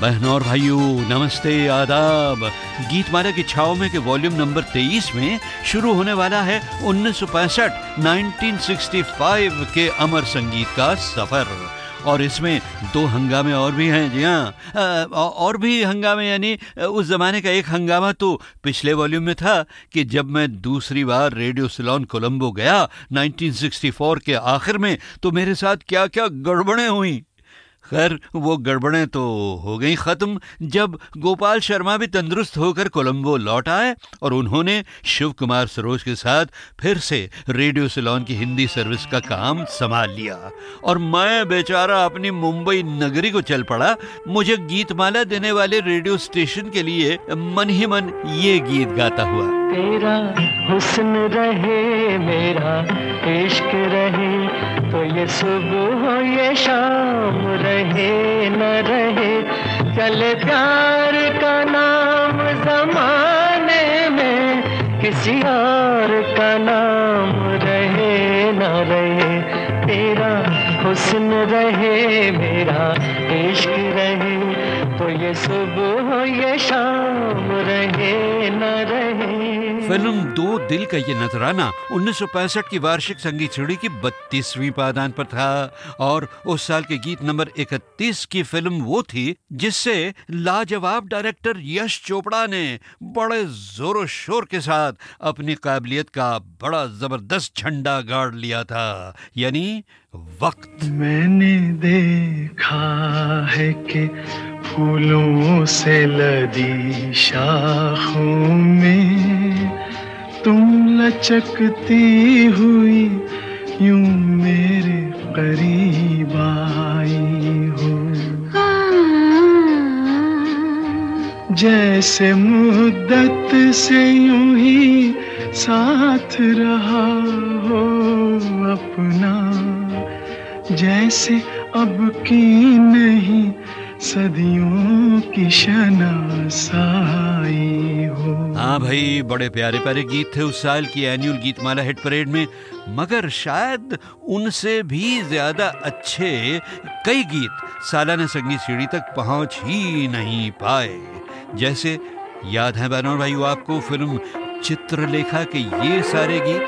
बहनों और भाइयों, नमस्ते, आदाब। गीतमाला की छाव में के वॉल्यूम नंबर 23 में शुरू होने वाला है 1965 के अमर संगीत का सफर। और इसमें दो हंगामे और भी हैं। जी हाँ, और भी हंगामे, यानी उस जमाने का एक हंगामा तो पिछले वॉल्यूम में था कि जब मैं दूसरी बार रेडियो सिलोन कोलंबो गया 1964 के आखिर में, तो मेरे साथ क्या क्या गड़बड़ें हुई। खैर, वो गड़बड़ें तो हो गई ख़त्म जब गोपाल शर्मा भी तंदुरुस्त होकर कोलंबो लौट आए और उन्होंने शिव कुमार सरोज के साथ फिर से रेडियो सिलोन की हिंदी सर्विस का काम संभाल लिया। और मैं बेचारा अपनी मुंबई नगरी को चल पड़ा, मुझे गीतमाला देने वाले रेडियो स्टेशन के लिए मन ही मन ये गीत गाता हुआ। तेरा हुस्न रहे, मेरा इश्क रहे, तो ये सुबह हो ये शाम रहे न रहे, चले प्यार का नाम ज़माने में, किसी और का नाम रहे न रहे। तेरा हुस्न रहे, मेरा इश्क रहे, तो ये सुबह हो ये शाम रहे न रहे। फिल्म दो दिल का ये नजराना 1965 की वार्षिक संगीत सीढ़ी की 32वीं पायदान पर था। और उस साल के गीत नंबर 31 की फिल्म वो थी जिससे लाजवाब डायरेक्टर यश चोपड़ा ने बड़े जोरों शोर के साथ अपनी काबिलियत का बड़ा जबरदस्त झंडा गाड़ लिया था, यानी वक्त। मैंने देखा है कि फूलों से लदी शाखों में तुम लचकती हुई यूं मेरे करीब आई हो, जैसे मुद्दत से यूं ही साथ रहा हो अपना, जैसे अब की नहीं सदियों की शनासाई हो। हाँ भाई, बड़े प्यारे प्यारे गीत थे उस साल की एनुअल गीतमाला हिट परेड में, मगर शायद उनसे भी ज्यादा अच्छे कई गीत सालाना संगीत सीढ़ी तक पहुंच ही नहीं पाए। जैसे याद है बहनों और भाइयों आपको फिल्म चित्रलेखा के ये सारे गीत।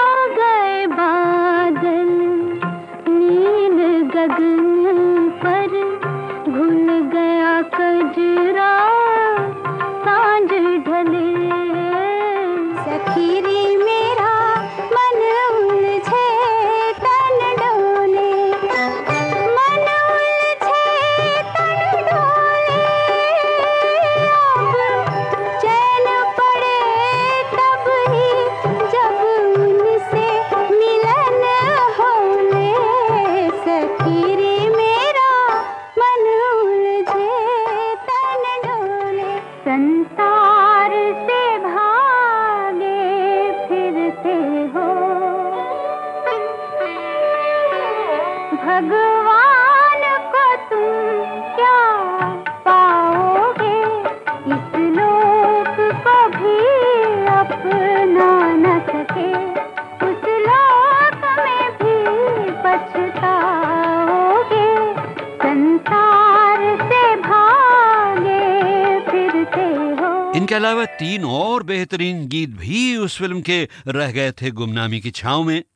इनके अलावा तीन और बेहतरीन गीत भी उस फिल्म के रह गए थे गुमनामी की छांव में।